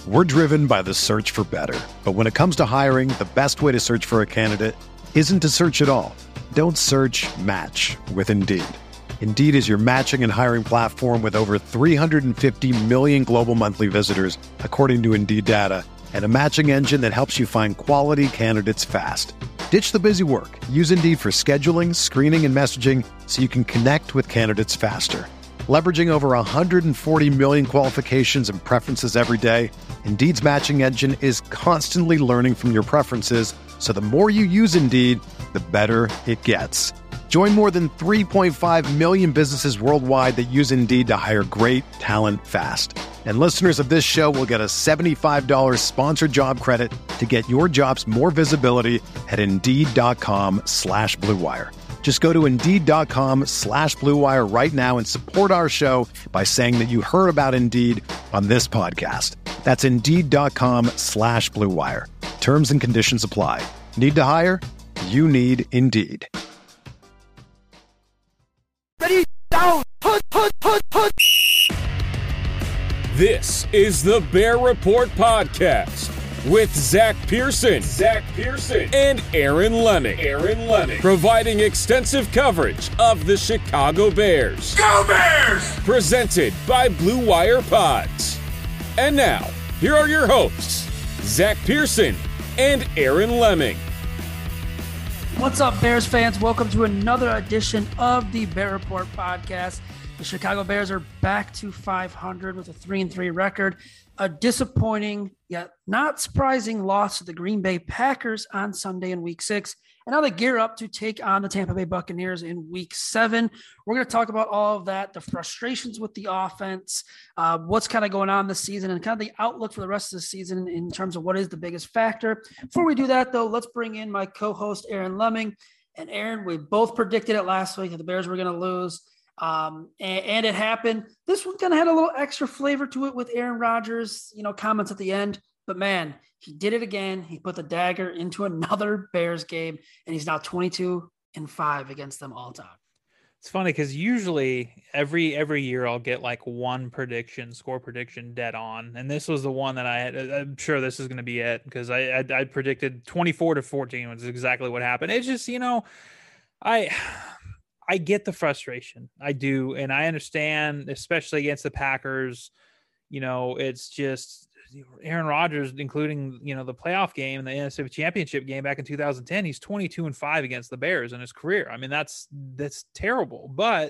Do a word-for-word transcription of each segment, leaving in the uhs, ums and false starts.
We're driven by the search for better. But when it comes to hiring, the best way to search for a candidate isn't to search at all. Don't search, match with Indeed. Indeed is your matching and hiring platform with over three hundred fifty million global monthly visitors, according to Indeed data, and a matching engine that helps you find quality candidates fast. Ditch the busy work. Use Indeed for scheduling, screening, and messaging so you can connect with candidates faster. Leveraging over one hundred forty million qualifications and preferences every day, Indeed's matching engine is constantly learning from your preferences, so the more you use Indeed, the better it gets. Join more than three point five million businesses worldwide that use Indeed to hire great talent fast. And listeners of this show will get a seventy-five dollars sponsored job credit to get your jobs more visibility at Indeed.com slash Blue Wire. Just go to Indeed.com slash Blue Wire right now and support our show by saying that you heard about Indeed on this podcast. That's Indeed.com slash Blue Wire. Terms and conditions apply. Need to hire? You need Indeed. Ready, down, put, put, put, put. This is the Bear Report Podcast with Zach Pearson, Zach Pearson, and Aaron Leming. Aaron Leming, providing extensive coverage of the Chicago Bears. Go Bears! Presented by Blue Wire Pods. And now, here are your hosts, Zach Pearson and Aaron Leming. What's up, Bears fans? Welcome to another edition of the Bear Report Podcast. The Chicago Bears are back to five hundred with a three and three record. A disappointing, yet not surprising loss to the Green Bay Packers on Sunday in week six. And now they gear up to take on the Tampa Bay Buccaneers in week seven. We're going to talk about all of that, the frustrations with the offense, uh, what's kind of going on this season, and kind of the outlook for the rest of the season in terms of what is the biggest factor. Before we do that, though, let's bring in my co-host, Aaron Leming. And Aaron, we both predicted it last week that the Bears were going to lose. Um, and, and it happened. This one kind of had a little extra flavor to it with Aaron Rodgers, you know, comments at the end. But man, he did it again. He put the dagger into another Bears game, and he's now twenty-two and five against them all time. It's funny because usually every every year I'll get like one prediction, score prediction dead on, and this was the one that I had. I'm sure this is going to be it because I, I I predicted twenty-four to fourteen, which is exactly what happened. It's just, you know, I. I get the frustration. I do. And I understand, especially against the Packers, you know, it's just Aaron Rodgers, including, you know, the playoff game, the N F C Championship game back in two thousand ten, he's twenty-two and five against the Bears in his career. I mean, that's, that's terrible, but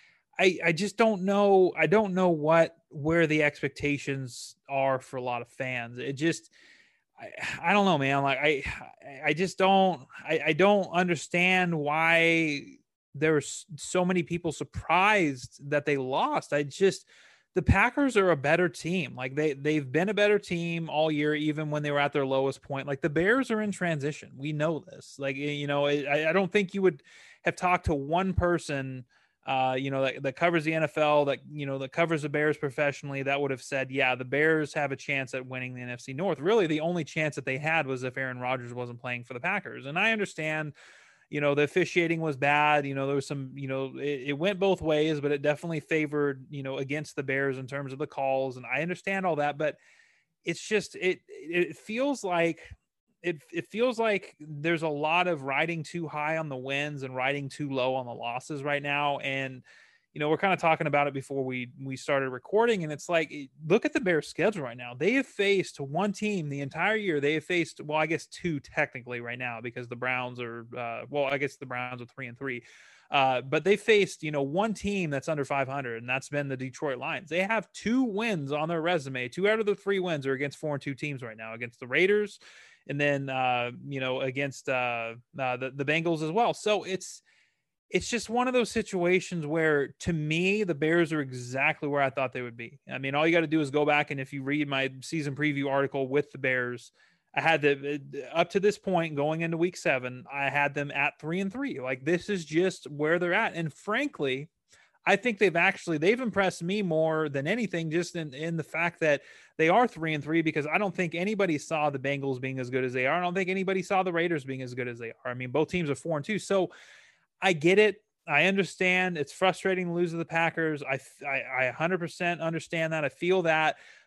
I, I just don't know. I don't know what, where the expectations are for a lot of fans. It just, I, I don't know, man. Like I, I just don't, I, I don't understand why there were so many people surprised that they lost. I just, the Packers are a better team. Like they, they've been a better team all year, even when they were at their lowest point. Like the Bears are in transition. We know this. Like, you know, I, I don't think you would have talked to one person, uh, you know, that, that covers the N F L, that, you know, that covers the Bears professionally, that would have said, yeah, the Bears have a chance at winning the N F C North. Really, the only chance that they had was if Aaron Rodgers wasn't playing for the Packers. And I understand, you know, the officiating was bad. You know, there was some, you know, it, it went both ways, but it definitely favored, you know, against the Bears in terms of the calls. And I understand all that, but it's just, it, it feels like, it, it feels like there's a lot of riding too high on the wins and riding too low on the losses right now. And, you know, we're kind of talking about it before we, we started recording, and it's like, look at the Bears schedule right now. They have faced one team the entire year. They have faced, well, I guess two technically right now, because the Browns are, uh, well, I guess the Browns are three and three, uh, but they faced, you know, one team that's under five hundred, and that's been the Detroit Lions. They have two wins on their resume. Two out of the three wins are against four and two teams right now, against the Raiders, and then, uh, you know, against uh, uh, the, the Bengals as well. So it's, It's just one of those situations where, to me, the Bears are exactly where I thought they would be. I mean, all you got to do is go back, and if you read my season preview article with the Bears, I had the up to this point going into week seven, I had them at three and three. Like, this is just where they're at. And frankly, I think they've actually, they've impressed me more than anything, just in, in the fact that they are three and three, because I don't think anybody saw the Bengals being as good as they are. I don't think anybody saw the Raiders being as good as they are. I mean, both teams are four and two. So I get it. I understand it's frustrating to lose to the Packers. I, I, I one hundred percent understand that. I feel that,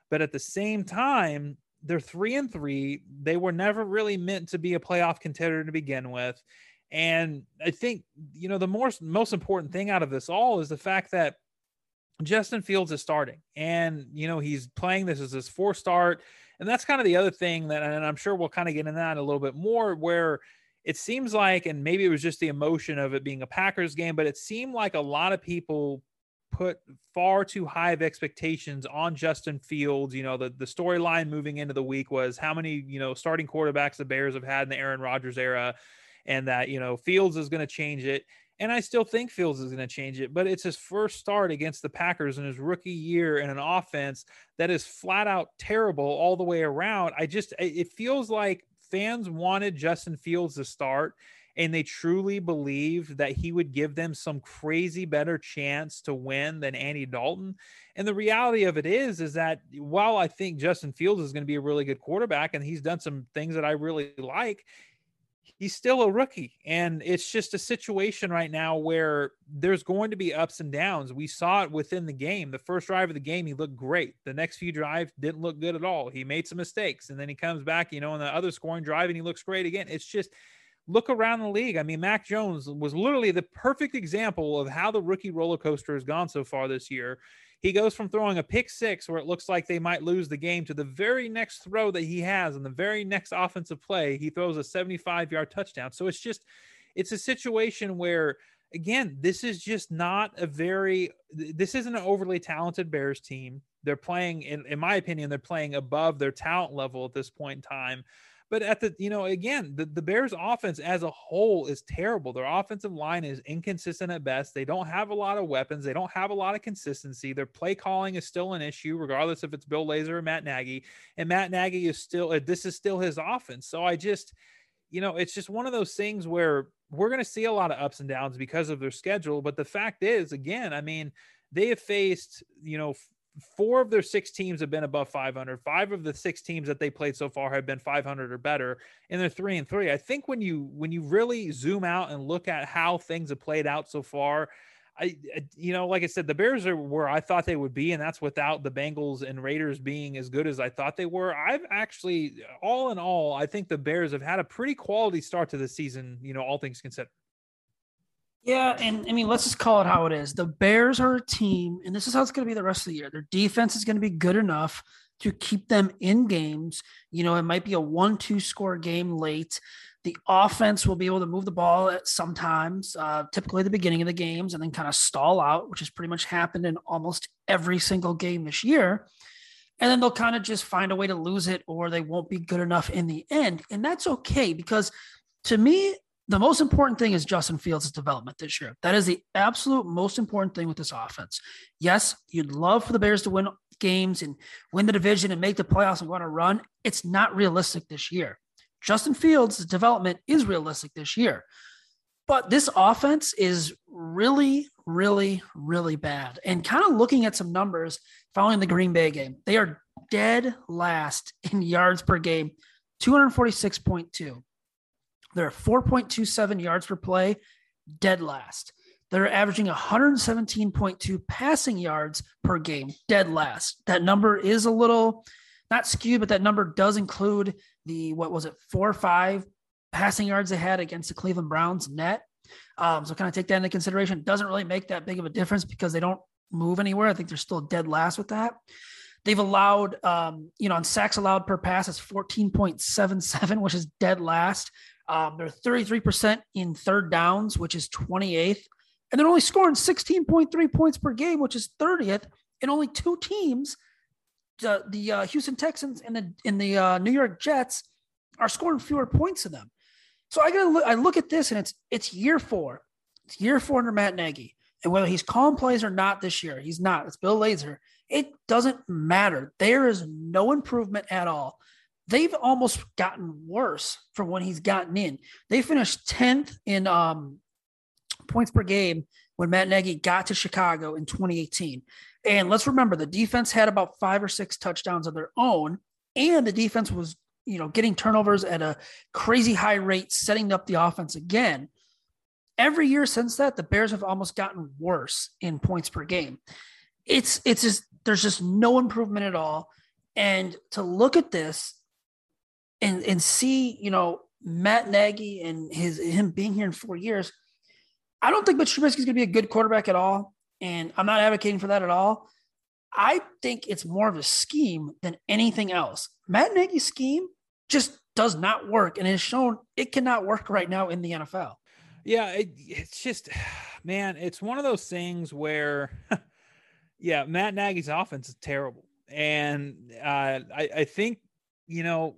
But at the same time, they're three and three. They were never really meant to be a playoff contender to begin with. And I think, you know, the more, most important thing out of this all is the fact that Justin Fields is starting, and, you know, he's playing this as his fourth start. And that's kind of the other thing that, and I'm sure we'll kind of get into that a little bit more, where it seems like, and maybe it was just the emotion of it being a Packers game, but it seemed like a lot of people put far too high of expectations on Justin Fields. You know, the, the storyline moving into the week was how many, you know, starting quarterbacks the Bears have had in the Aaron Rodgers era, and that, you know, Fields is going to change it. And I still think Fields is going to change it, but it's his first start against the Packers in his rookie year in an offense that is flat out terrible all the way around. I just, it feels like fans wanted Justin Fields to start, and they truly believed that he would give them some crazy better chance to win than Andy Dalton. And the reality of it is, is that while I think Justin Fields is going to be a really good quarterback, and he's done some things that I really like, he's still a rookie. And it's just a situation right now where there's going to be ups and downs. We saw it within the game. The first drive of the game, he looked great. The next few drives didn't look good at all. He made some mistakes, and then he comes back, you know, in the other scoring drive, and he looks great again. It's just, look around the league. I mean, Mac Jones was literally the perfect example of how the rookie roller coaster has gone so far this year. He goes from throwing a pick six where it looks like they might lose the game to the very next throw that he has, and the very next offensive play, he throws a seventy-five yard touchdown. So it's just, it's a situation where, again, this is just not a very, this isn't an overly talented Bears team. They're playing, in, in my opinion, they're playing above their talent level at this point in time. But at the, you know, again, the, the Bears offense as a whole is terrible. Their offensive line is inconsistent at best. They don't have a lot of weapons. They don't have a lot of consistency. Their play calling is still an issue, regardless if it's Bill Lazor or Matt Nagy. And Matt Nagy is still, this is still his offense. So I just, you know, it's just one of those things where we're going to see a lot of ups and downs because of their schedule. But the fact is, again, I mean, they have faced, you know, four of their six teams have been above five hundred. Five of the six teams that they played so far have been five hundred or better, and they're three and three. I think when you, when you really zoom out and look at how things have played out so far, I, you know, like I said, the Bears are where I thought they would be, and that's without the Bengals and Raiders being as good as I thought they were. I've actually, all in all, I think the Bears have had a pretty quality start to the season, you know, all things considered. Yeah, and I mean, let's just call it how it is. The Bears are a team, and this is how it's going to be the rest of the year. Their defense is going to be good enough to keep them in games. You know, it might be a one two score game late. The offense will be able to move the ball at sometimes, uh, typically at the beginning of the games, and then kind of stall out, which has pretty much happened in almost every single game this year. And then they'll kind of just find a way to lose it, or they won't be good enough in the end. And that's okay, because to me, the most important thing is Justin Fields' development this year. That is the absolute most important thing with this offense. Yes, you'd love for the Bears to win games and win the division and make the playoffs and go on a run. It's not realistic this year. Justin Fields' development is realistic this year. But this offense is really, really, really bad. And kind of looking at some numbers following the Green Bay game, they are dead last in yards per game, two forty-six point two. They're four point two seven yards per play, dead last. They're averaging one seventeen point two passing yards per game, dead last. That number is a little not skewed, but that number does include the, what was it, four or five passing yards they had against the Cleveland Browns net. Um, so kind of take that into consideration. It doesn't really make that big of a difference because they don't move anywhere. I think they're still dead last with that. They've allowed, um, you know, on sacks allowed per pass, it's fourteen point seven seven, which is dead last. Um, they're thirty-three percent in third downs, which is twenty-eighth. And they're only scoring sixteen point three points per game, which is thirtieth. And only two teams, uh, the uh, Houston Texans and the, and the uh, New York Jets, are scoring fewer points than them. So I gotta look, I look at this, and it's it's year four. It's year four under Matt Nagy. And whether he's calling plays or not this year, he's not. It's Bill Lazor. It doesn't matter. There is no improvement at all. They've almost gotten worse from when he's gotten in. They finished tenth in um, points per game when Matt Nagy got to Chicago in twenty eighteen. And let's remember, the defense had about five or six touchdowns of their own, and the defense was, you know, getting turnovers at a crazy high rate, setting up the offense again. Every year since that, the Bears have almost gotten worse in points per game. It's it's just, there's just no improvement at all. And to look at this and, and see, you know, Matt Nagy and his him being here in four years, I don't think Mitch Trubisky is going to be a good quarterback at all. And I'm not advocating for that at all. I think it's more of a scheme than anything else. Matt Nagy's scheme just does not work and has shown it cannot work right now in the N F L. Yeah, it, it's just, man, it's one of those things where, yeah, Matt Nagy's offense is terrible. And uh, I, I think, you know,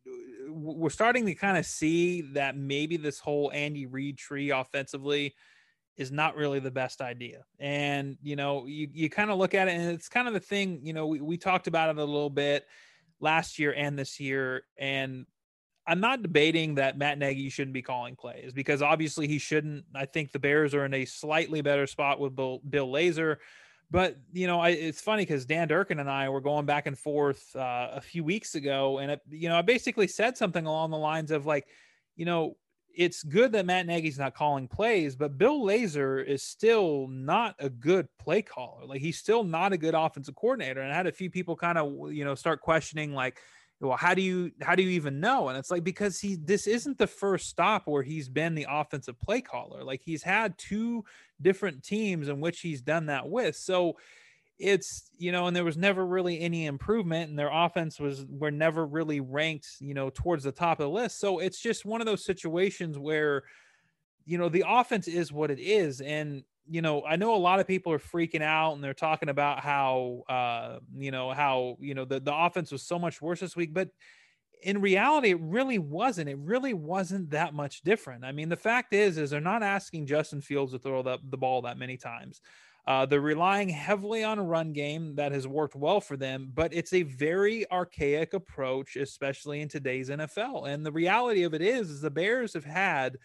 we're starting to kind of see that maybe this whole Andy Reid tree offensively is not really the best idea. And, you know, you, you kind of look at it and it's kind of the thing, you know, we, we talked about it a little bit last year and this year. And I'm not debating that Matt Nagy shouldn't be calling plays because obviously he shouldn't. I think the Bears are in a slightly better spot with Bill, Bill Lazor. But, you know, I, it's funny because Dan Durkin and I were going back and forth uh, a few weeks ago. And, it, you know, I basically said something along the lines of like, you know, it's good that Matt Nagy's not calling plays, but Bill Lazor is still not a good play caller. Like he's still not a good offensive coordinator. And I had a few people kind of, you know, start questioning like, well, how do you, how do you even know? And it's like, because he, this isn't the first stop where he's been the offensive play caller. Like he's had two different teams in which he's done that with. So it's, you know, and there was never really any improvement and their offense was, were never really ranked, you know, towards the top of the list. So it's just one of those situations where, you know, the offense is what it is. And, you know, I know a lot of people are freaking out and they're talking about how, uh, you know, how, you know, the, the offense was so much worse this week, but in reality, it really wasn't. It really wasn't that much different. I mean, the fact is, is they're not asking Justin Fields to throw the, the ball that many times. Uh, they're relying heavily on a run game that has worked well for them, but it's a very archaic approach, especially in today's N F L. And the reality of it is, is the Bears have had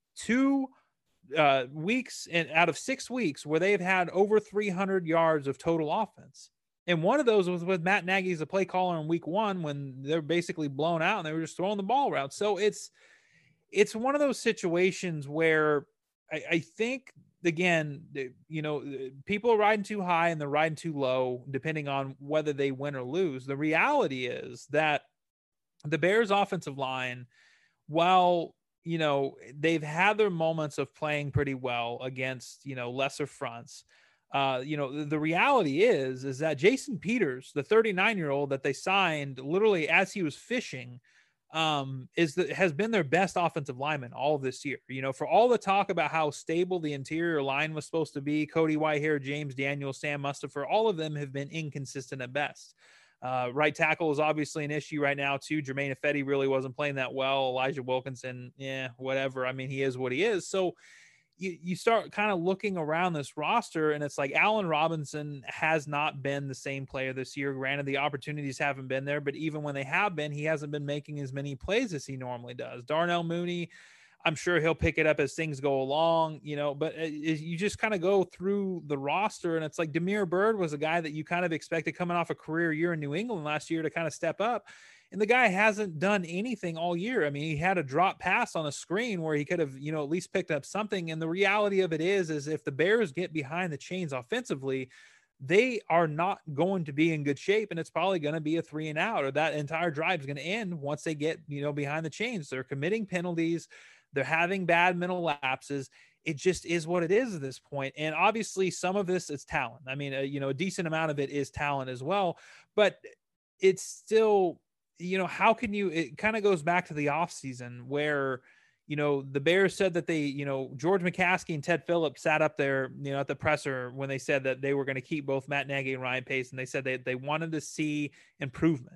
two uh, weeks and out of six weeks where they've had over three hundred yards of total offense. And one of those was with Matt Nagy as a play caller in week one when they're basically blown out and they were just throwing the ball around. So it's, it's one of those situations where I, I think, again, you know, people are riding too high and they're riding too low, depending on whether they win or lose. The reality is that the Bears offensive line, while, you know, they've had their moments of playing pretty well against, you know, lesser fronts, uh, you know, the reality is, is that Jason Peters, the thirty-nine year old that they signed literally as he was fishing, um, is that has been their best offensive lineman all this year. You know, for all the talk about how stable the interior line was supposed to be, Cody Whitehair, James Daniels, Sam Mustipher, all of them have been inconsistent at best. Uh, right tackle is obviously an issue right now too. Jermaine Ifedi really wasn't playing that well. Elijah Wilkinson, yeah, whatever. I mean, he is what he is. So you, you start kind of looking around this roster and it's like Allen Robinson has not been the same player this year. Granted, the opportunities haven't been there, but even when they have been, he hasn't been making as many plays as he normally does. Darnell Mooney, I'm sure he'll pick it up as things go along, you know, but it, you just kind of go through the roster and it's like Damiere Byrd was a guy that you kind of expected coming off a career year in New England last year to kind of step up. And the guy hasn't done anything all year. I mean, he had a drop pass on a screen where he could have, you know, at least picked up something. And the reality of it is, is if the Bears get behind the chains offensively, they are not going to be in good shape. And it's probably going to be a three and out, or that entire drive is going to end once they get, you know, behind the chains. They're committing penalties. They're having bad mental lapses. It just is what it is at this point. And obviously some of this is talent. I mean, uh, you know, a decent amount of it is talent as well, but it's still, you know, how can you, it kind of goes back to the off season where, you know, the Bears said that they, you know, George McCaskey and Ted Phillips sat up there, you know, at the presser when they said that they were going to keep both Matt Nagy and Ryan Pace. And they said they, they wanted to see improvement.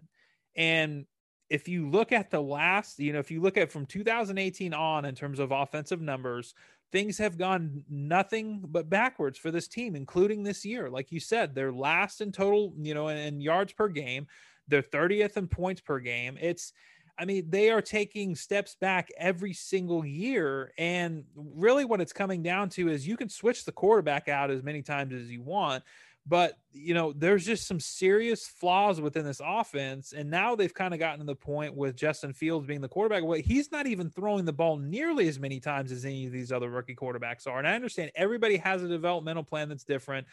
And if you look at the last, you know, if you look at from two thousand eighteen on in terms of offensive numbers, things have gone nothing but backwards for this team, including this year. Like you said, they're last in total, you know, in, in yards per game. They're thirtieth in points per game. It's, I mean, they are taking steps back every single year. And really what it's coming down to is you can switch the quarterback out as many times as you want, but, you know, there's just some serious flaws within this offense. And now they've kind of gotten to the point with Justin Fields being the quarterback. Well, he's not even throwing the ball nearly as many times as any of these other rookie quarterbacks are. And I understand everybody has a developmental plan that's different.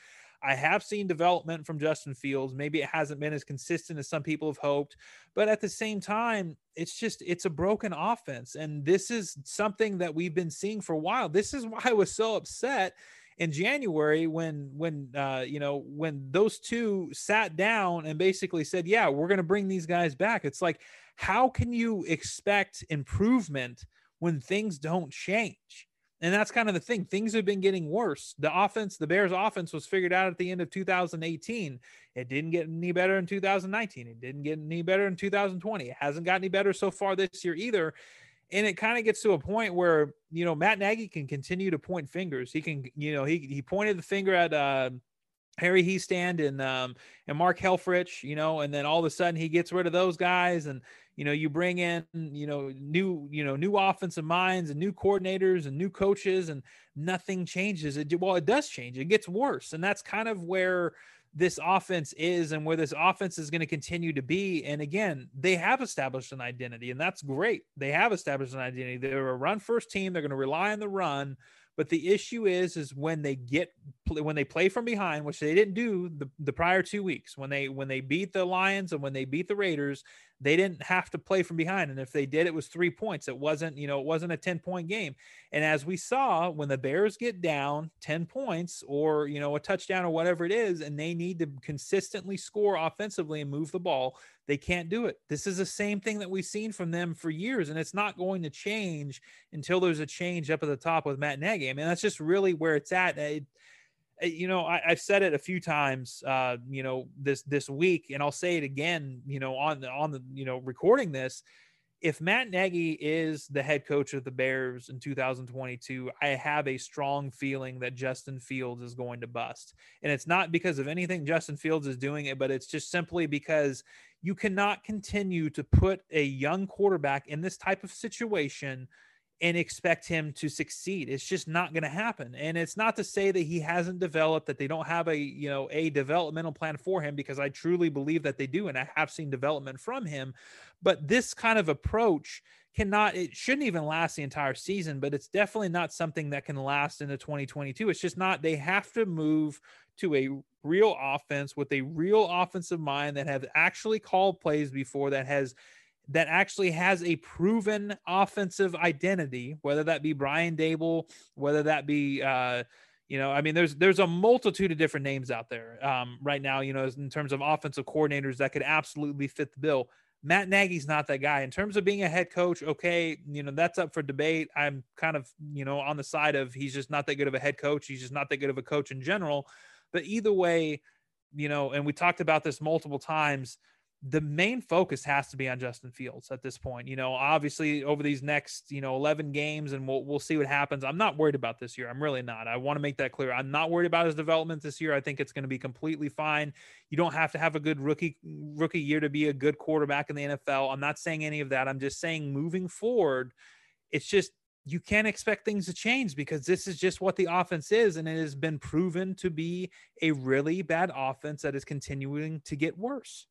I have seen development from Justin Fields. Maybe it hasn't been as consistent as some people have hoped, but at the same time, it's just, it's a broken offense. And this is something that we've been seeing for a while. This is why I was so upset in January when, when, uh, you know, when those two sat down and basically said, yeah, we're going to bring these guys back. It's like, how can you expect improvement when things don't change? And that's kind of the thing. Things have been getting worse. The offense, the Bears offense was figured out at the end of two thousand eighteen. It didn't get any better in two thousand nineteen. It didn't get any better in two thousand twenty. It hasn't gotten any better so far this year either. And it kind of gets to a point where, you know, Matt Nagy can continue to point fingers. He can, you know, he, he pointed the finger at uh, Harry Hiestand and, um, and Mark Helfrich, you know, and then all of a sudden he gets rid of those guys. And, you know, you bring in, you know, new, you know, new offensive minds and new coordinators and new coaches, and nothing changes. It, well, it does change. It gets worse. And that's kind of where this offense is and where this offense is going to continue to be. And again, they have established an identity, and that's great. They have established an identity. They're a run first team. They're going to rely on the run. But the issue is, is when they get, when they play from behind, which they didn't do the, the prior two weeks, when they, when they beat the Lions and when they beat the Raiders, they didn't have to play from behind. And if they did, it was three points. It wasn't, you know, it wasn't a ten point game. And as we saw, when the Bears get down ten points or, you know, a touchdown or whatever it is, and they need to consistently score offensively and move the ball, they can't do it. This is the same thing that we've seen from them for years, and it's not going to change until there's a change up at the top with Matt Nagy. I mean, that's just really where it's at. It, you know, I, I've said it a few times, uh, you know, this, this week, and I'll say it again, you know, on the, on the, you know, recording this. If Matt Nagy is the head coach of the Bears in two thousand twenty-two, I have a strong feeling that Justin Fields is going to bust. And it's not because of anything Justin Fields is doing it, but it's just simply because you cannot continue to put a young quarterback in this type of situation and expect him to succeed. It's just not going to happen. And it's not to say that he hasn't developed, that they don't have a, you know, a developmental plan for him, because I truly believe that they do. And I have seen development from him, but this kind of approach cannot, it shouldn't even last the entire season, but it's definitely not something that can last into twenty twenty-two. It's just not, they have to move to a real offense with a real offensive mind that have actually called plays before, that has, that actually has a proven offensive identity, whether that be Brian Daboll, whether that be, uh, you know, I mean, there's, there's a multitude of different names out there um, right now, you know, in terms of offensive coordinators that could absolutely fit the bill. Matt Nagy's not that guy. In terms of being a head coach, okay, you know, that's up for debate. I'm kind of, you know, on the side of he's just not that good of a head coach. He's just not that good of a coach in general. But either way, you know, and we talked about this multiple times, the main focus has to be on Justin Fields at this point. You know, obviously over these next, you know, eleven games, and we'll, we'll see what happens. I'm not worried about this year. I'm really not. I want to make that clear. I'm not worried about his development this year. I think it's going to be completely fine. You don't have to have a good rookie, rookie year to be a good quarterback in the N F L. I'm not saying any of that. I'm just saying moving forward, it's just, you can't expect things to change, because this is just what the offense is. And it has been proven to be a really bad offense that is continuing to get worse.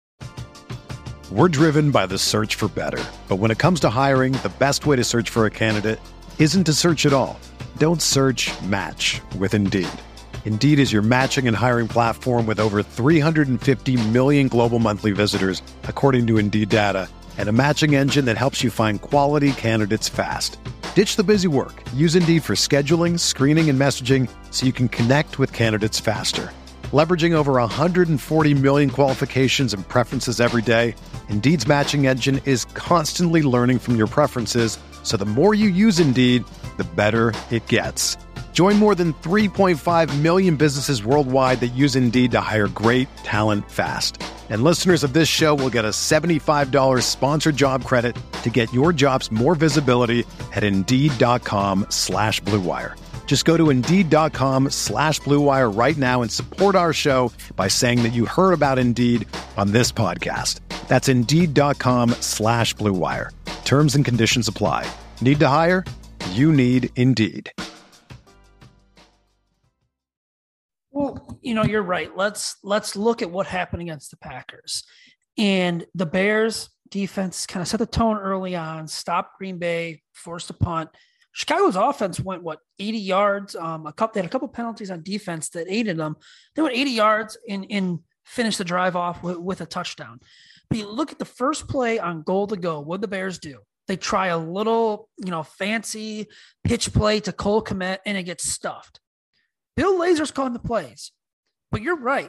We're driven by the search for better. But when it comes to hiring, the best way to search for a candidate isn't to search at all. Don't search, match with Indeed. Indeed is your matching and hiring platform with over three hundred fifty million global monthly visitors, according to Indeed data, and a matching engine that helps you find quality candidates fast. Ditch the busy work. Use Indeed for scheduling, screening, and messaging so you can connect with candidates faster. Leveraging over one hundred forty million qualifications and preferences every day, Indeed's matching engine is constantly learning from your preferences, so the more you use Indeed, the better it gets. Join more than three point five million businesses worldwide that use Indeed to hire great talent fast. And listeners of this show will get a seventy-five dollars sponsored job credit to get your jobs more visibility at Indeed.com slash Blue Wire. Just go to Indeed.com slash Blue Wire right now and support our show by saying that you heard about Indeed on this podcast. That's Indeed.com slash Blue Wire. Terms and conditions apply. Need to hire? You need Indeed. Well, you know, you're right. Let's let's look at what happened against the Packers. And the Bears defense kind of set the tone early on, stopped Green Bay, forced a punt. Chicago's offense went, what, eighty yards? Um, a couple, they had a couple penalties on defense that aided them. They went eighty yards and, and finished the drive off with, with a touchdown. But you look at the first play on goal to go, what the Bears do? They try a little, you know, fancy pitch play to Cole Kmet, and it gets stuffed. Bill Lazor's calling the plays. But you're right.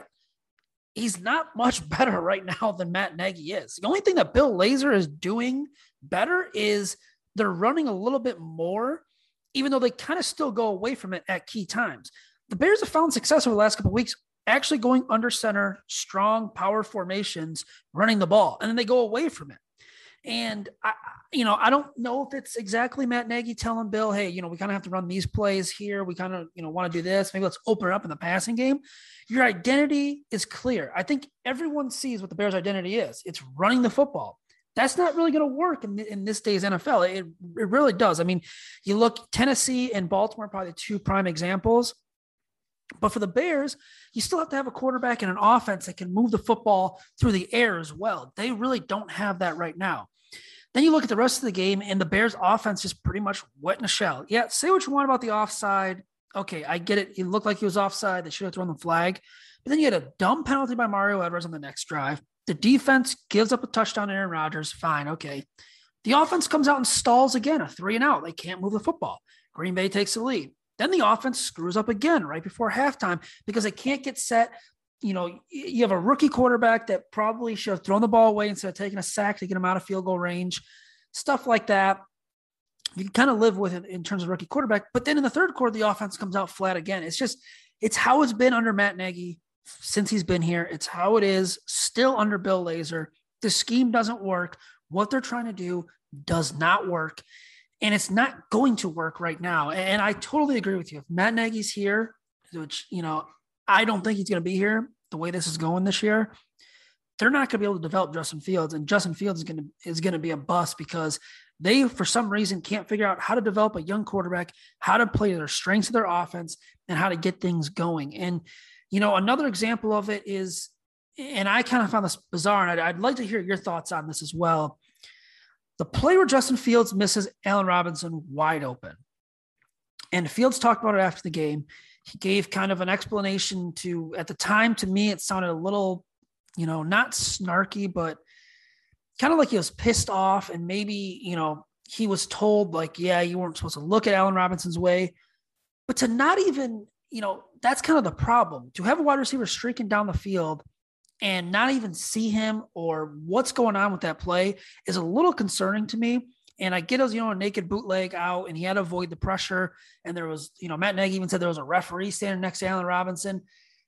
He's not much better right now than Matt Nagy is. The only thing that Bill Lazor is doing better is they're running a little bit more, even though they kind of still go away from it at key times. The Bears have found success over the last couple of weeks actually going under center, strong power formations, running the ball, and then they go away from it. And, I, you know, I don't know if it's exactly Matt Nagy telling Bill, hey, you know, we kind of have to run these plays here. We kind of, you know, want to do this. Maybe let's open it up in the passing game. Your identity is clear. I think everyone sees what the Bears' identity is. It's running the football. That's not really going to work in, in this day's N F L. It, it really does. I mean, you look, Tennessee and Baltimore, probably the two prime examples. But for the Bears, you still have to have a quarterback and an offense that can move the football through the air as well. They really don't have that right now. Then you look at the rest of the game, and the Bears' offense is pretty much wet in a shell. Yeah, say what you want about the offside. Okay, I get it. It looked like he was offside. They should have thrown the flag. But then you had a dumb penalty by Mario Edwards on the next drive. The defense gives up a touchdown to Aaron Rodgers. Fine, okay. The offense comes out and stalls again, a three and out. They can't move the football. Green Bay takes the lead. Then the offense screws up again right before halftime because they can't get set. You know, you have a rookie quarterback that probably should have thrown the ball away instead of taking a sack to get him out of field goal range, stuff like that. You can kind of live with it in terms of rookie quarterback. But then in the third quarter, the offense comes out flat again. It's just, it's how it's been under Matt Nagy since he's been here. It's how it is still under Bill Lazor. The scheme doesn't work. What they're trying to do does not work. And it's not going to work right now. And I totally agree with you. If Matt Nagy's here, which, you know, I don't think he's going to be here the way this is going this year, they're not going to be able to develop Justin Fields. And Justin Fields is going to, is going to be a bust because they, for some reason, can't figure out how to develop a young quarterback, how to play their strengths of their offense, and how to get things going. And, you know, another example of it is, and I kind of found this bizarre, and I'd, I'd like to hear your thoughts on this as well. The play where Justin Fields misses Allen Robinson wide open. And Fields talked about it after the game. He gave kind of an explanation to, at the time, to me, it sounded a little, you know, not snarky, but kind of like he was pissed off. And maybe, you know, he was told like, yeah, you weren't supposed to look at Allen Robinson's way. But to not even, you know, that's kind of the problem. To have a wide receiver streaking down the field and not even see him or what's going on with that play is a little concerning to me. And I get it was, you know, a naked bootleg out and he had to avoid the pressure. And there was, you know, Matt Nagy even said there was a referee standing next to Allen Robinson.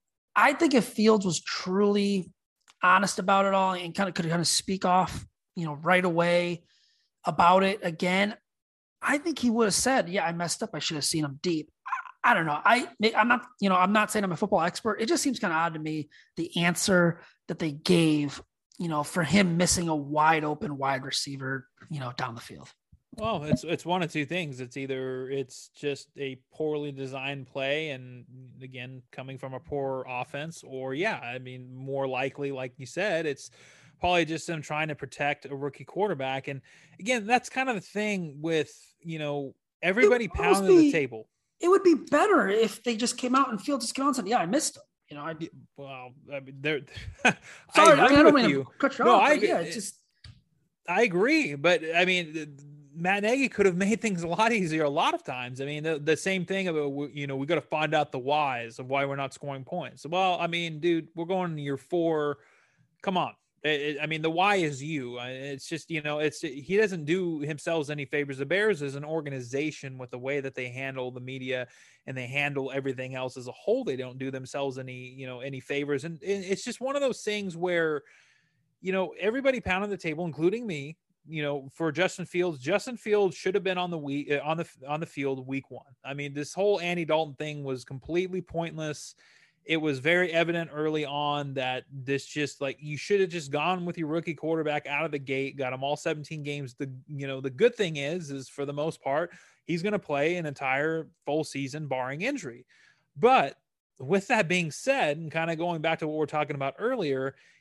I think if Fields was truly honest about it all and kind of could kind of speak off, you know, right away about it again, I think he would have said, yeah, I messed up. I should have seen him deep. I don't know. I, I'm not, you know, I'm not saying I'm a football expert. It just seems kind of odd to me, the answer that they gave, you know, for him missing a wide open wide receiver, you know, down the field. Well, it's, it's one of two things. It's either it's just a poorly designed play. And again, coming from a poor offense, or yeah, I mean, more likely, like you said, it's probably just them trying to protect a rookie quarterback. And again, that's kind of the thing with, you know, everybody pounding be- the table. It would be better if they just came out and Fields just came out and said, yeah, I missed him. You know, I well, I mean, they're sorry, I, I, mean, I don't mean you. to cut you no, off. I, yeah, it's just, I agree. But I mean, Matt Nagy could have made things a lot easier a lot of times. I mean, the, the same thing about, you know, we got to find out the whys of why we're not scoring points. Well, I mean, dude, we're going to year four. Come on. It, I mean, the why is you. It's just, you know, it's he doesn't do himself any favors. The Bears as an organization, with the way that they handle the media and they handle everything else as a whole, they don't do themselves any, you know, any favors. And it's just one of those things where, you know, everybody pounded the table, including me, you know, for Justin Fields. Justin Fields should have been on the week on the on the field week one. I mean, this whole Andy Dalton thing was completely pointless. It was very evident early on that this just like, you should have just gone with your rookie quarterback out of the gate, got him all seventeen games. The, you know, the good thing is, is for the most part, he's going to play an entire full season barring injury. But with that being said, and kind of going back to what we're talking about earlier,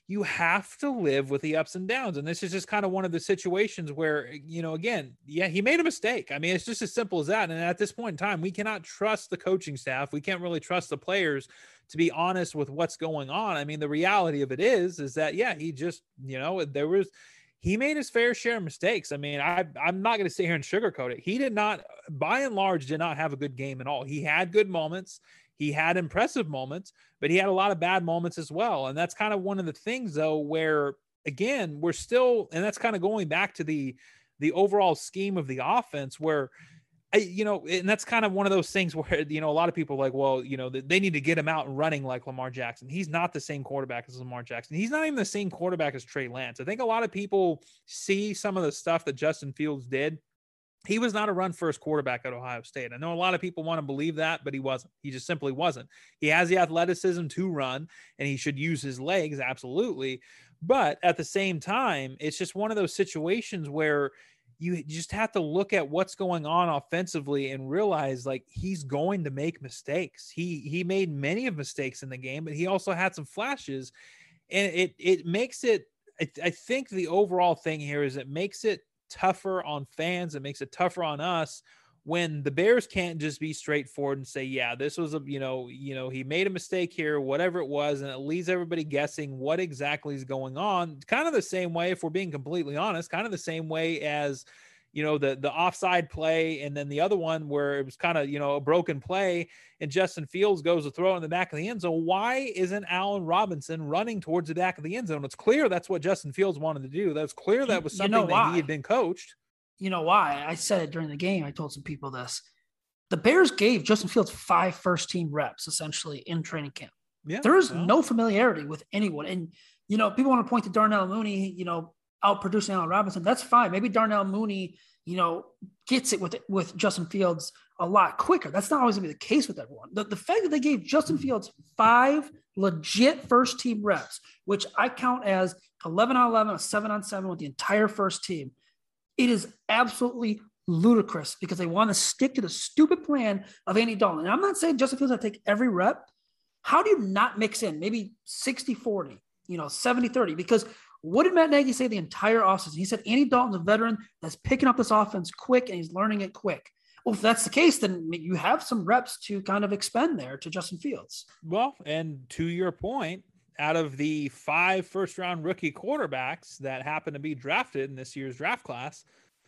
you have to live with the ups and downs. And this is just kind of one of the situations where, you know, again, yeah, he made a mistake. I mean, it's just as simple as that. And at this point in time, we cannot trust the coaching staff. We can't really trust the players to be honest with what's going on. I mean, the reality of it is, is that, yeah, he just, you know, there was, he made his fair share of mistakes. I mean, I, I'm not going to sit here and sugarcoat it. He did not, by and large, did not have a good game at all. He had good moments. He had impressive moments, but he had a lot of bad moments as well. And that's kind of one of the things, though, where, again, we're still, and that's kind of going back to the, the overall scheme of the offense where, I, you know, and that's kind of one of those things where, you know, a lot of people are like, well, you know, they need to get him out and running like Lamar Jackson. He's not the same quarterback as Lamar Jackson. He's not even the same quarterback as Trey Lance. I think a lot of people see some of the stuff that Justin Fields did. He was not a run first quarterback at Ohio State. I know a lot of people want to believe that, but he wasn't. He just simply wasn't. He has the athleticism to run, and he should use his legs. Absolutely. But at the same time, it's just one of those situations where you just have to look at what's going on offensively and realize, like, he's going to make mistakes. He, he made many of mistakes in the game, but he also had some flashes, and it, it makes it, I, I think the overall thing here is it makes it tougher on fans. It makes it tougher on us when the Bears can't just be straightforward and say, yeah, this was a, you know, you know, he made a mistake here, whatever it was. And it leaves everybody guessing what exactly is going on. Kind of the same way, if we're being completely honest, kind of the same way as, you know, the, the offside play. And then the other one where it was kind of, you know, a broken play and Justin Fields goes to throw in the back of the end zone. Why isn't Allen Robinson running towards the back of the end zone? It's clear that's what Justin Fields wanted to do. That's clear. That was something you know that he had been coached. You know why? I said it during the game. I told some people this. The Bears gave Justin Fields five first-team reps, essentially, in training camp. Yeah, there is well. no familiarity with anyone. And, you know, people want to point to Darnell Mooney, you know, outproducing Allen Robinson. That's fine. Maybe Darnell Mooney, you know, gets it with with Justin Fields a lot quicker. That's not always going to be the case with everyone. The, the fact that they gave Justin Fields five legit first-team reps, which I count as eleven on eleven, a seven on seven with the entire first team, it is absolutely ludicrous because they want to stick to the stupid plan of Andy Dalton. And I'm not saying Justin Fields has to take every rep. How do you not mix in maybe sixty forty, you know, seventy thirty? Because what did Matt Nagy say the entire offseason? He said Andy Dalton's a veteran that's picking up this offense quick and he's learning it quick. Well, if that's the case, then you have some reps to kind of expend there to Justin Fields. Well, and to your point, out of the five first-round rookie quarterbacks that happened to be drafted in this year's draft class,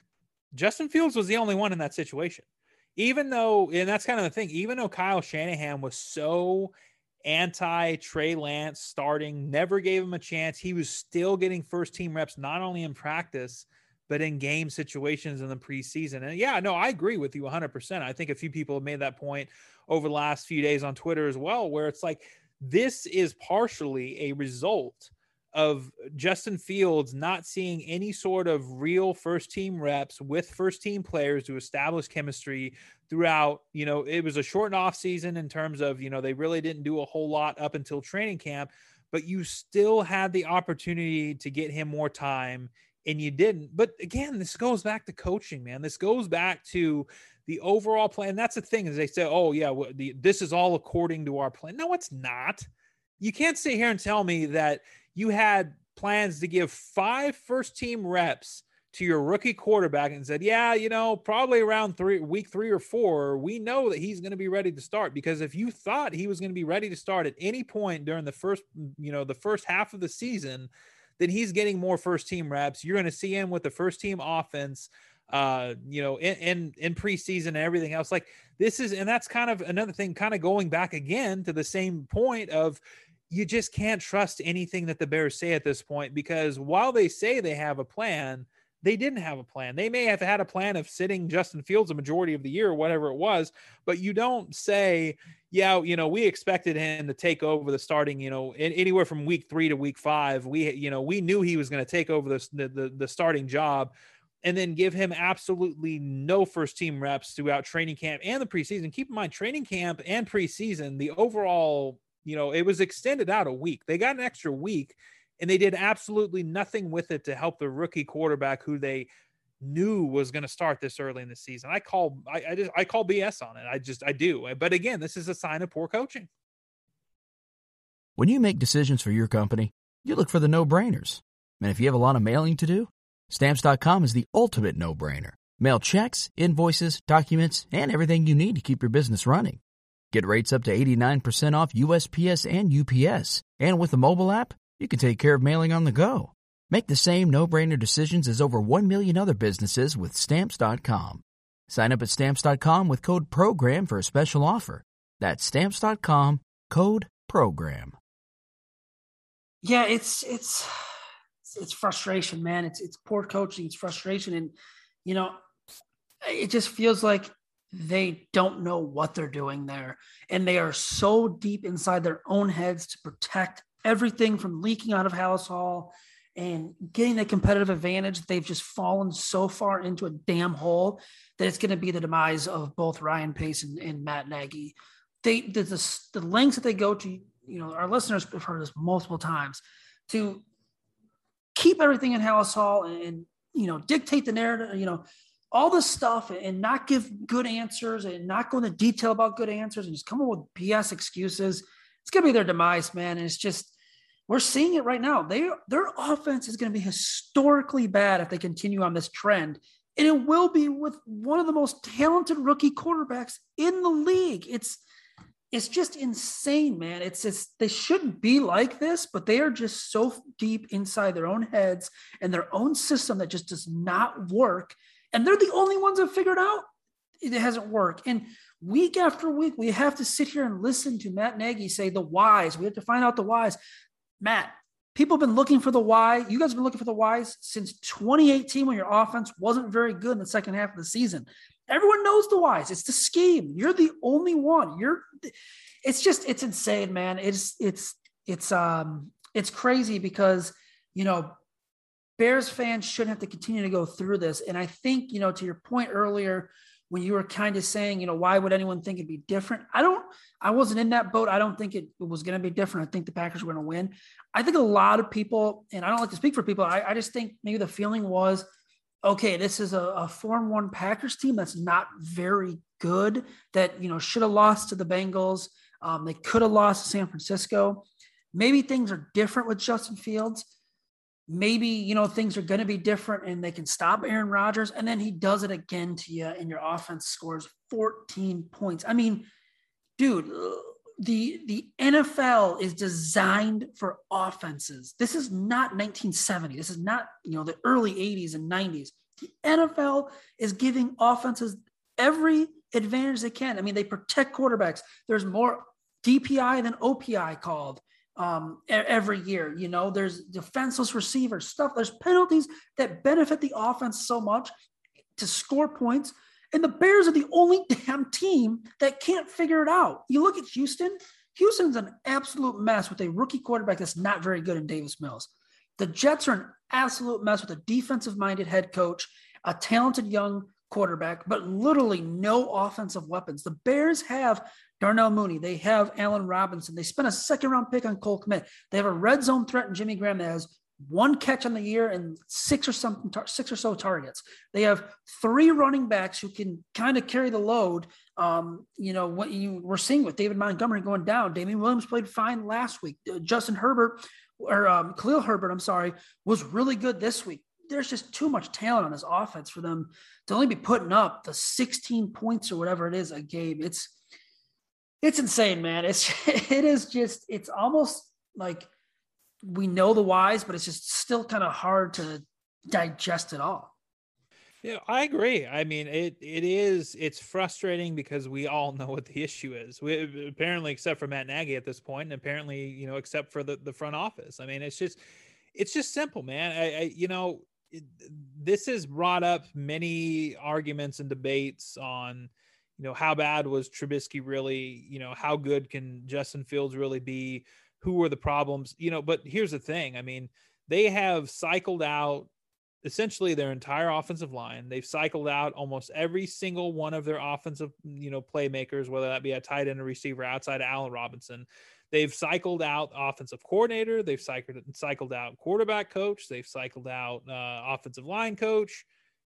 Justin Fields was the only one in that situation. Even though, and that's kind of the thing, even though Kyle Shanahan was so anti-Trey Lance starting, never gave him a chance, he was still getting first-team reps, not only in practice, but in game situations in the preseason. And yeah, no, I agree with you one hundred percent. I think a few people have made that point over the last few days on Twitter as well, where it's like, this is partially a result of Justin Fields not seeing any sort of real first team reps with first team players to establish chemistry throughout. You know, it was a shortened off season in terms of, you know, they really didn't do a whole lot up until training camp, but you still had the opportunity to get him more time and you didn't. But again, this goes back to coaching, man. This goes back to the overall plan. That's the thing is they say, oh yeah, well, the, this is all according to our plan. No, it's not. You can't sit here and tell me that you had plans to give five first team reps to your rookie quarterback and said, yeah, you know, probably around three week three or four, we know that he's going to be ready to start. Because if you thought he was going to be ready to start at any point during the first, you know, the first half of the season, then he's getting more first team reps. You're going to see him with the first team offense, uh, you know, in, in, in preseason and everything else. Like this is, and that's kind of another thing, kind of going back again to the same point of you just can't trust anything that the Bears say at this point, because while they say they have a plan, they didn't have a plan. They may have had a plan of sitting Justin Fields a majority of the year or whatever it was, but you don't say, yeah, you know, we expected him to take over the starting, you know, in, anywhere from week three to week five. We, you know, we knew he was going to take over this, the, the, the starting job and then give him absolutely no first team reps throughout training camp and the preseason. Keep in mind, training camp and preseason, the overall, you know, it was extended out a week. They got an extra week and they did absolutely nothing with it to help the rookie quarterback who they knew was going to start this early in the season. I call, I, I just, I call B S on it. I just, I do. But again, this is a sign of poor coaching. When you make decisions for your company, you look for the no-brainers. And if you have a lot of mailing to do, Stamps dot com is the ultimate no-brainer. Mail checks, invoices, documents, and everything you need to keep your business running. Get rates up to eighty-nine percent off U S P S and U P S. And with the mobile app, you can take care of mailing on the go. Make the same no-brainer decisions as over one million other businesses with Stamps dot com. Sign up at Stamps dot com with code PROGRAM for a special offer. That's Stamps dot com, code PROGRAM. Yeah, it's it's it's frustration, man. It's it's poor coaching, it's frustration, and you know, it just feels like they don't know what they're doing there, and they are so deep inside their own heads to protect everything from leaking out of Halas Hall and getting the competitive advantage. They've just fallen so far into a damn hole that it's going to be the demise of both Ryan Pace and, and Matt Nagy. They the, the the lengths that they go to, you know, our listeners have heard this multiple times, to keep everything in Halas Hall and, and you know, dictate the narrative, you know, all this stuff, and not give good answers and not go into detail about good answers and just come up with B S excuses. It's going to be their demise, man. And it's just, we're seeing it right now. They, their offense is going to be historically bad if they continue on this trend. And it will be with one of the most talented rookie quarterbacks in the league. It's, it's just insane, man. It's just, they shouldn't be like this, but they are just so deep inside their own heads and their own system that just does not work. And they're the only ones that figured out it hasn't worked. And week after week, we have to sit here and listen to Matt Nagy say the whys. We have to find out the whys. Matt, people have been looking for the why. You guys have been looking for the whys since twenty eighteen, when your offense wasn't very good in the second half of the season. Everyone knows the whys. It's the scheme. You're the only one. You're, it's just, it's insane, man. It's, it's, it's, um, it's crazy because, you know, Bears fans shouldn't have to continue to go through this. And I think, you know, to your point earlier, when you were kind of saying, you know, why would anyone think it'd be different? I don't, I wasn't in that boat. I don't think it, it was going to be different. I think the Packers were going to win. I think a lot of people, and I don't like to speak for people, I, I just think maybe the feeling was, okay, this is a, a four and one Packers team that's not very good, that, you know, should have lost to the Bengals. Um, they could have lost to San Francisco. Maybe things are different with Justin Fields. Maybe, you know, things are going to be different and they can stop Aaron Rodgers. And then he does it again to you and your offense scores fourteen points. I mean, dude, the, the N F L is designed for offenses. This is not nineteen seventy. This is not, you know, the early eighties and nineties. The N F L is giving offenses every advantage they can. I mean, they protect quarterbacks. There's more D P I than O P I called. Um, every year, you know, there's defenseless receivers, stuff. There's penalties that benefit the offense so much to score points. And the Bears are the only damn team that can't figure it out. You look at Houston. Houston's an absolute mess with a rookie quarterback that's not very good in Davis Mills. The Jets are an absolute mess with a defensive-minded head coach, a talented young quarterback, but literally no offensive weapons. The Bears have Darnell Mooney. They have Allen Robinson. They spent a second round pick on Cole Kmet. They have a red zone threat in Jimmy Graham that has one catch on the year and six or something, six or so targets. They have three running backs who can kind of carry the load. Um, you know, what you were seeing with David Montgomery going down. Damian Williams played fine last week. Uh, Justin Herbert or um, Khalil Herbert, I'm sorry, was really good this week. There's just too much talent on this offense for them to only be putting up the sixteen points or whatever it is a game. It's, It's insane, man. It's, it is just, it's almost like we know the whys, but it's just still kind of hard to digest it all. Yeah, I agree. I mean, it, it is, it's frustrating because we all know what the issue is. We apparently, except for Matt Nagy at this point, and apparently, you know, except for the, the front office. I mean, it's just, it's just simple, man. I, I you know, it, this has brought up many arguments and debates on, you know, how bad was Trubisky really, you know, how good can Justin Fields really be? Who were the problems? You know, but here's the thing. I mean, they have cycled out essentially their entire offensive line. They've cycled out almost every single one of their offensive, you know, playmakers, whether that be a tight end or receiver outside of Allen Robinson. They've cycled out offensive coordinator. They've cycled, cycled out quarterback coach. They've cycled out uh, offensive line coach.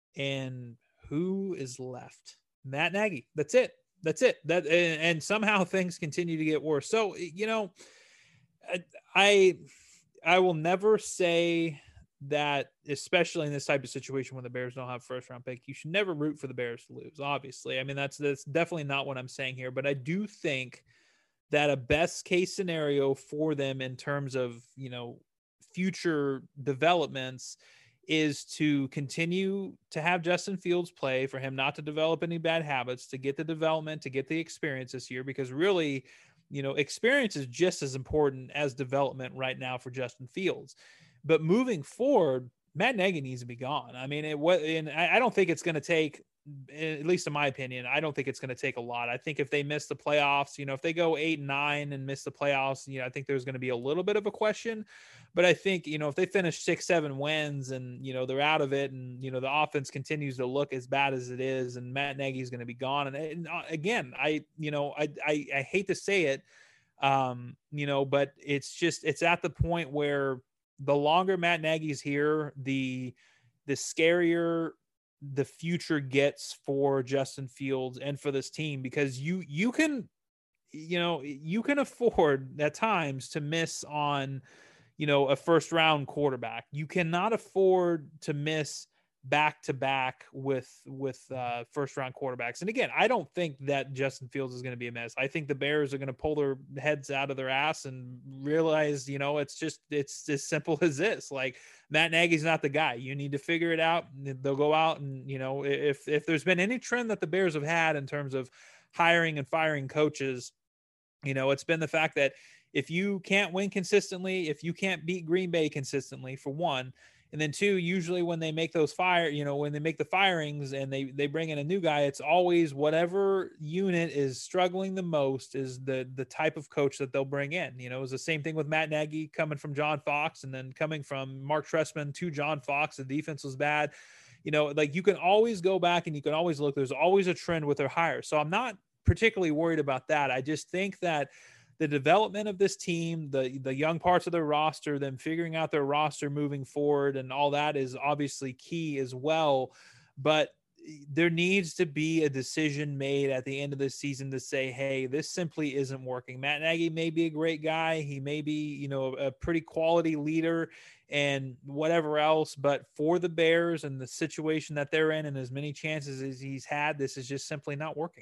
And who is left? Matt Nagy. That's it. That's it. That and, and somehow things continue to get worse. So, you know, I I will never say that, especially in this type of situation when the Bears don't have first round pick, you should never root for the Bears to lose. Obviously. I mean, that's, that's definitely not what I'm saying here, but I do think that a best case scenario for them in terms of, you know, future developments is to continue to have Justin Fields play, for him not to develop any bad habits, to get the development, to get the experience this year, because really, you know, experience is just as important as development right now for Justin Fields. But moving forward, Matt Nagy needs to be gone. I mean, it was, and I don't think it's going to take, at least in my opinion, I don't think it's going to take a lot. I think if they miss the playoffs, you know, if they go eight and nine and miss the playoffs, you know, I think there's going to be a little bit of a question. But I think, you know, if they finish six, seven wins and, you know, they're out of it and, you know, the offense continues to look as bad as it is and Matt Nagy is going to be gone. And, and again, I, you know, I, I, I hate to say it, um, you know, but it's just, it's at the point where the longer Matt Nagy's here, the, the scarier the future gets for Justin Fields and for this team, because you, you can, you know, you can afford at times to miss on, you know, a first round quarterback. You cannot afford to miss back to back with, with uh first round quarterbacks. And again, I don't think that Justin Fields is going to be a mess. I think the Bears are going to pull their heads out of their ass and realize, you know, it's just, it's as simple as this. Like, Matt Nagy's not the guy. You need to figure it out. They'll go out and, you know, if, if there's been any trend that the Bears have had in terms of hiring and firing coaches, you know, it's been the fact that if you can't win consistently, if you can't beat Green Bay consistently, for one, and then two, usually when they make those fire, you know, when they make the firings and they, they bring in a new guy, it's always whatever unit is struggling the most is the, the type of coach that they'll bring in. You know, it was the same thing with Matt Nagy coming from John Fox and then coming from Mark Trestman to John Fox. The defense was bad. You know, like, you can always go back and you can always look, there's always a trend with their hires. So I'm not particularly worried about that. I just think that the development of this team, the the young parts of their roster, them figuring out their roster moving forward and all that is obviously key as well. But there needs to be a decision made at the end of the season to say, hey, this simply isn't working. Matt Nagy may be a great guy. He may be, you know, a pretty quality leader and whatever else. But for the Bears and the situation that they're in and as many chances as he's had, this is just simply not working.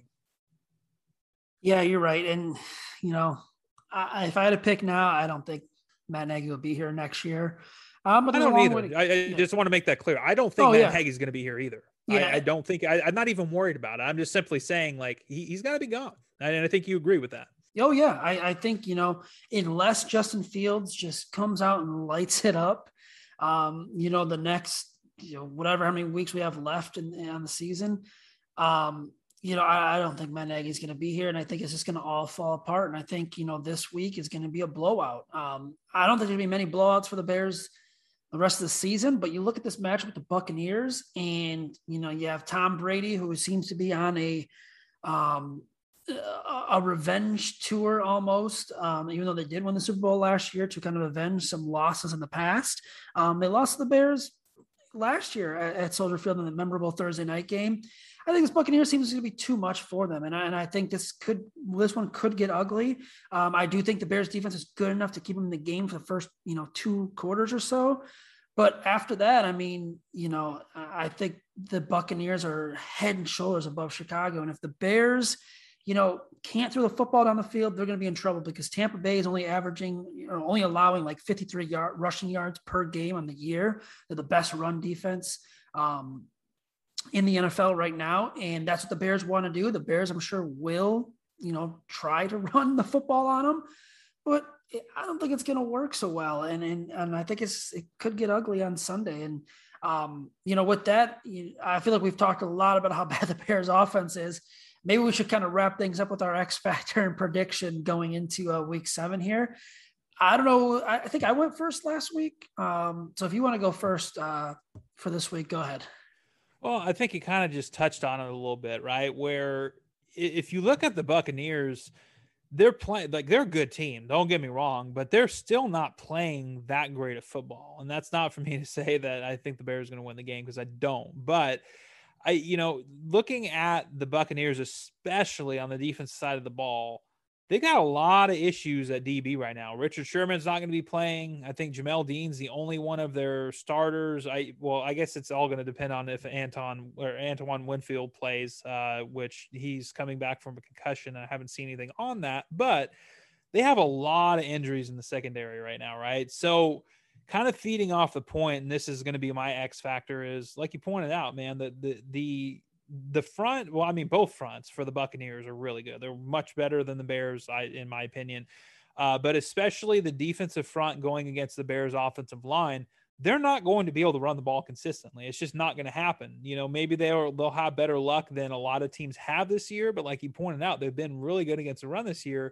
Yeah, you're right. And, you know, I, if I had to pick now, I don't think Matt Nagy will be here next year. Um, but I don't either. to, I, I yeah. just want to make that clear. I don't think oh, Matt yeah. Nagy's going to be here either. Yeah. I, I don't think I, I'm not even worried about it. I'm just simply saying, like, he, he's got to be gone. And I think you agree with that. Oh, yeah. I, I think, you know, unless Justin Fields just comes out and lights it up, um, you know, the next, you know, whatever, how many weeks we have left in, in on the season, um, you know, I, I don't think Matt Nagy is going to be here, and I think it's just going to all fall apart. And I think, you know, this week is going to be a blowout. Um, I don't think there's going to be many blowouts for the Bears the rest of the season, but you look at this matchup with the Buccaneers, and, you know, you have Tom Brady, who seems to be on a um, a revenge tour almost, um, even though they did win the Super Bowl last year, to kind of avenge some losses in the past. Um, they lost to the Bears last year at, at Soldier Field in the memorable Thursday night game. I think this Buccaneers seems to be too much for them. And I, and I think this could, this one could get ugly. Um, I do think the Bears defense is good enough to keep them in the game for the first, you know, two quarters or so. But after that, I mean, you know, I think the Buccaneers are head and shoulders above Chicago. And if the Bears, you know, can't throw the football down the field, they're going to be in trouble, because Tampa Bay is only averaging, you know, only allowing like fifty-three yard rushing yards per game on the year. They're the best run defense um, in the N F L right now. And that's what the Bears want to do. The Bears, I'm sure, will, you know, try to run the football on them, but I don't think it's going to work so well. And, and, and I think it's, it could get ugly on Sunday. And, um, you know, with that, you, I feel like we've talked a lot about how bad the Bears offense is. Maybe we should kind of wrap things up with our X factor and prediction going into uh, week seven here. I don't know. I, I think I went first last week. Um, so if you want to go first uh, for this week, go ahead. Well, I think you kind of just touched on it a little bit, right? Where if you look at the Buccaneers, they're playing, like, they're a good team. Don't get me wrong, but they're still not playing that great of football. And that's not for me to say that I think the Bears are going to win the game, because I don't. But I, you know, looking at the Buccaneers, especially on the defensive side of the ball, they got a lot of issues at D B right now. Richard Sherman's not going to be playing. I think Jamel Dean's the only one of their starters. I well, I guess it's all going to depend on if Anton or Antoine Winfield plays, uh, which he's coming back from a concussion. I haven't seen anything on that, but they have a lot of injuries in the secondary right now, right? So kind of feeding off the point, and this is going to be my X factor, is like you pointed out, man, the the the the front, well, I mean, both fronts for the Buccaneers are really good. They're much better than the Bears, I, in my opinion. Uh, but especially the defensive front going against the Bears offensive line, they're not going to be able to run the ball consistently. It's just not going to happen. You know, maybe they'll, they'll have better luck than a lot of teams have this year, but like you pointed out, they've been really good against the run this year.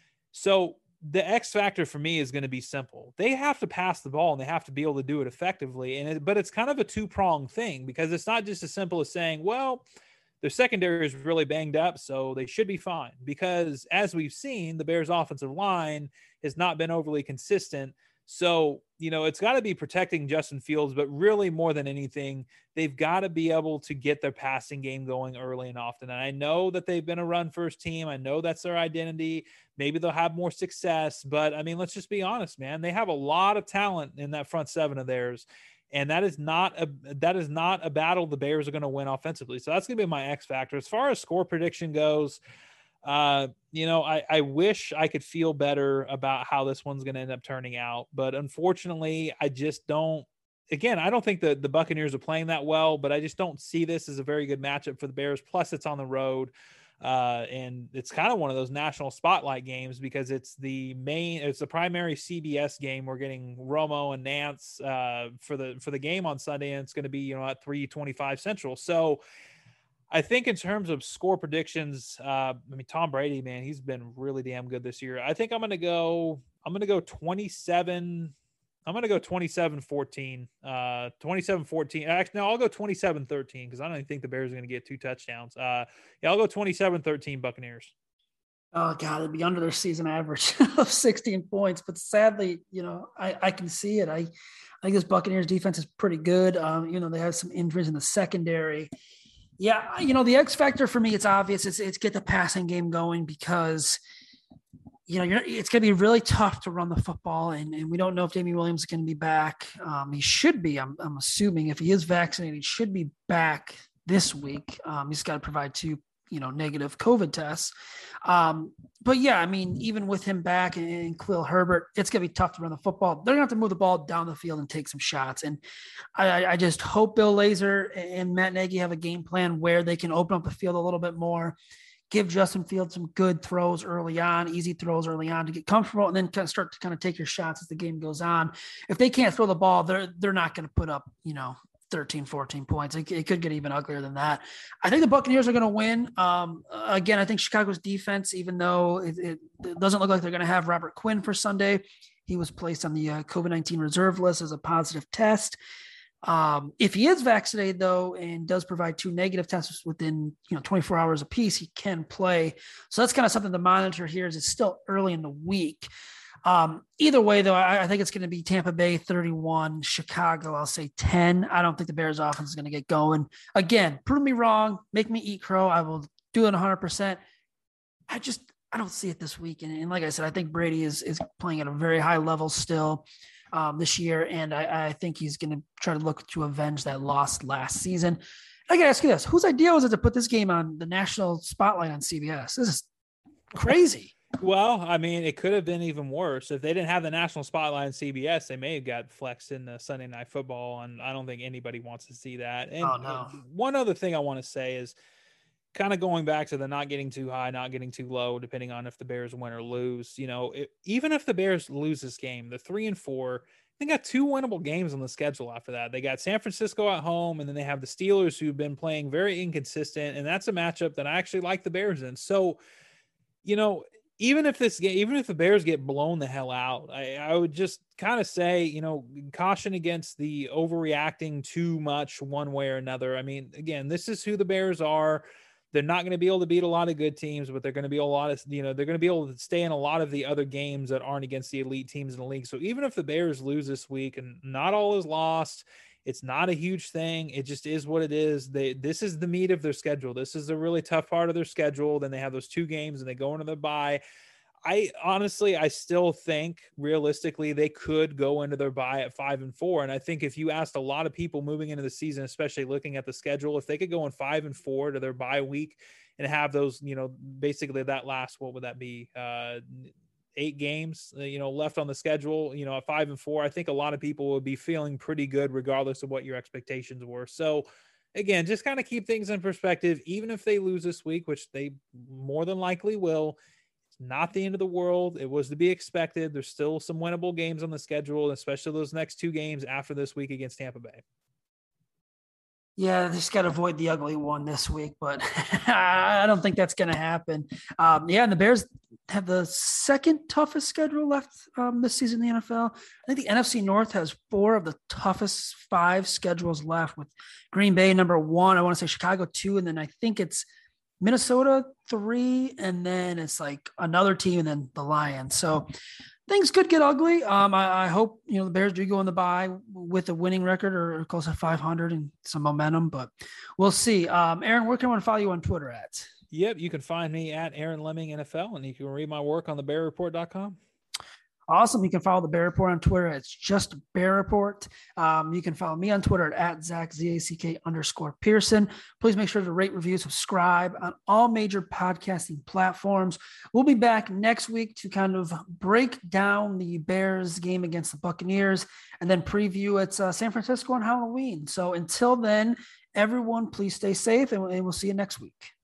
So the X factor for me is going to be simple. They have to pass the ball and they have to be able to do it effectively. And it, but it's kind of a two pronged thing, because it's not just as simple as saying, well, their secondary is really banged up, so they should be fine. Because as we've seen, the Bears offensive line has not been overly consistent. So, you know, it's got to be protecting Justin Fields, but really more than anything, they've got to be able to get their passing game going early and often. And I know that they've been a run first team. I know that's their identity. Maybe they'll have more success, but I mean, let's just be honest, man. They have a lot of talent in that front seven of theirs. And that is not a, that is not a battle the Bears are going to win offensively. So that's going to be my X factor. As far as score prediction goes, Uh, you know, I, I wish I could feel better about how this one's going to end up turning out, but unfortunately, I just don't. Again, I don't think that the Buccaneers are playing that well, but I just don't see this as a very good matchup for the Bears. Plus, it's on the road, uh, and it's kind of one of those national spotlight games because it's the main, it's the primary C B S game. We're getting Romo and Nance uh, for the for the game on Sunday, and it's going to be, you know, at three twenty-five Central. So I think in terms of score predictions, uh, I mean, Tom Brady, man, he's been really damn good this year. I think I'm going to go, I'm going to go twenty-seven. I'm going to go twenty-seven fourteen, uh, twenty-seven fourteen. Actually, no, I'll go twenty-seven thirteen because I don't even think the Bears are going to get two touchdowns. Uh, yeah, I'll go twenty-seven thirteen Buccaneers. Oh, God, it'd be under their season average of sixteen points. But sadly, you know, I, I can see it. I, I think this Buccaneers defense is pretty good. Um, you know, they have some injuries in the secondary. Yeah, you know, the X factor for me, it's obvious. It's it's get the passing game going because, you know, you're, it's going to be really tough to run the football, and, and we don't know if Damien Williams is going to be back. Um, he should be. I'm, I'm assuming if he is vaccinated, he should be back this week. Um, he's got to provide two, you know, negative COVID tests. Um, but yeah, I mean, even with him back and, and Khalil Herbert, it's going to be tough to run the football. They're going to have to move the ball down the field and take some shots. And I, I just hope Bill Lazor and Matt Nagy have a game plan where they can open up the field a little bit more, give Justin Fields some good throws early on, easy throws early on to get comfortable, and then kind of start to kind of take your shots as the game goes on. If they can't throw the ball, they're, they're not going to put up, you know, thirteen, fourteen points. It, it could get even uglier than that. I think the Buccaneers are going to win. Um, again, I think Chicago's defense, even though it, it, it doesn't look like they're going to have Robert Quinn for Sunday, he was placed on the uh, COVID nineteen reserve list as a positive test. Um, if he is vaccinated though, and does provide two negative tests within, you know, twenty-four hours apiece, he can play. So that's kind of something to monitor here as it's still early in the week. Um, either way, though, I, I think it's going to be Tampa Bay thirty-one, Chicago, I'll say ten. I don't think the Bears offense is going to get going. Again, prove me wrong, make me eat crow. I will do it one hundred percent. I just, I don't see it this week. And, and like I said, I think Brady is, is playing at a very high level still um, this year. And I, I think he's going to try to look to avenge that loss last season. I got to ask you this. Whose idea was it to put this game on the national spotlight on C B S? This is crazy. Well, I mean, it could have been even worse. If they didn't have the national spotlight on C B S, they may have got flexed in the Sunday Night Football, and I don't think anybody wants to see that. And oh, no. One other thing I want to say is kind of going back to the not getting too high, not getting too low, depending on if the Bears win or lose. You know, it, even if the Bears lose this game, the three and four, they got two winnable games on the schedule after that. They got San Francisco at home, and then they have the Steelers, who've been playing very inconsistent, and that's a matchup that I actually like the Bears in. So, you know, even if this game, even if the Bears get blown the hell out, I, I would just kind of say, you know, caution against the overreacting too much one way or another. I mean, again, this is who the Bears are. They're not going to be able to beat a lot of good teams, but they're going to be a lot of, you know, they're going to be able to stay in a lot of the other games that aren't against the elite teams in the league. So even if the Bears lose this week, and not all is lost, it's not a huge thing. It just is what it is. They, this is the meat of their schedule. This is a really tough part of their schedule. Then they have those two games and they go into the bye. I honestly, I still think realistically they could go into their bye at five and four. And I think if you asked a lot of people moving into the season, especially looking at the schedule, if they could go in five and four to their bye week and have those, you know, basically that last, what would that be? Uh, eight games, you know, left on the schedule, you know, at five and four, I think a lot of people would be feeling pretty good regardless of what your expectations were. So again, just kind of keep things in perspective. Even if they lose this week, which they more than likely will, not the end of the world. It was to be expected. There's still some winnable games on the schedule, especially those next two games after this week against Tampa Bay. Yeah, they just got to avoid the ugly one this week, but I don't think that's going to happen. Um, yeah, and the Bears have the second toughest schedule left um, this season in the N F L. I think the N F C North has four of the toughest five schedules left, with Green Bay number one. I want to say Chicago two, and then I think it's Minnesota three, and then it's like another team, and then the Lions. So things could get ugly. Um, I, I hope, you know, the Bears do go in the bye with a winning record or close to five hundred and some momentum, but we'll see. Um, Aaron, where can I want to follow you on Twitter at? Yep, you can find me at Aaron Lemming N F L, and you can read my work on the bear report dot com. Awesome. You can follow the Bear Report on Twitter. It's just Bear Report. Um, you can follow me on Twitter at Zach, Z A C K underscore Pearson. Please make sure to rate, review, subscribe on all major podcasting platforms. We'll be back next week to kind of break down the Bears game against the Buccaneers and then preview it's uh, San Francisco on Halloween. So until then, everyone, please stay safe, and we'll see you next week.